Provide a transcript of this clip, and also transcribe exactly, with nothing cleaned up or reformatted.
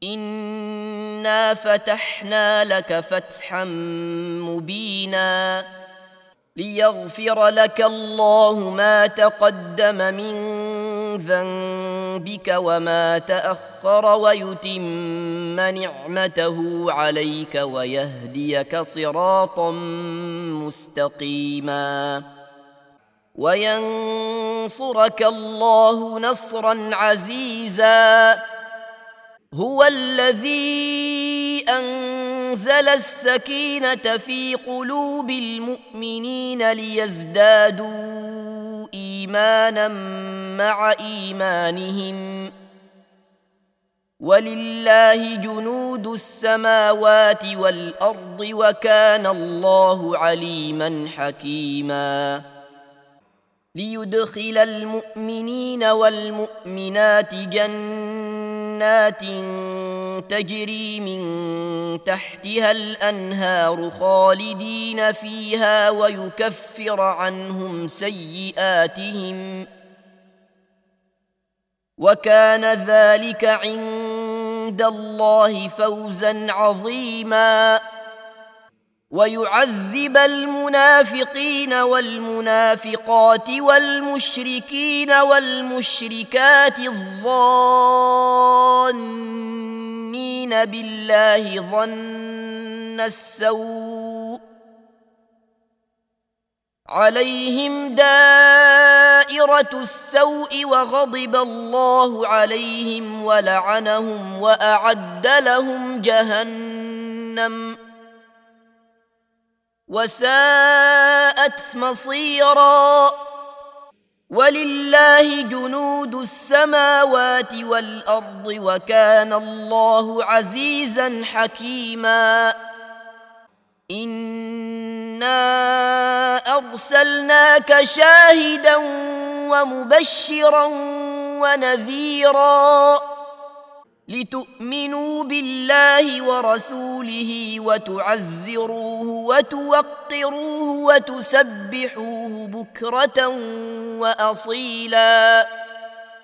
إنا فتحنا لك فتحا مبينا ليغفر لك الله ما تقدم من ذنبك وما تأخر ويتم نعمته عليك ويهديك صراطا مستقيما وينصرك الله نصرا عزيزا هو الذي أنزل السكينة في قلوب المؤمنين ليزدادوا إيمانا مع إيمانهم ولله جنود السماوات والأرض وكان الله عليما حكيما ليدخل المؤمنين والمؤمنات جنات تجري من تحتها الأنهار خالدين فيها ويكفر عنهم سيئاتهم وكان ذلك عند الله فوزا عظيما ويعذب المنافقين والمنافقات والمشركين والمشركات الظانين بالله ظن السوء عليهم دائرة السوء وغضب الله عليهم ولعنهم وأعد لهم جهنم وساءت مصيرا ولله جنود السماوات والأرض وكان الله عزيزا حكيما إنا أرسلناك شاهدا ومبشرا ونذيرا لتؤمنوا بالله ورسوله وتعزروه وتوقروه وتسبحوه بكرة وأصيلا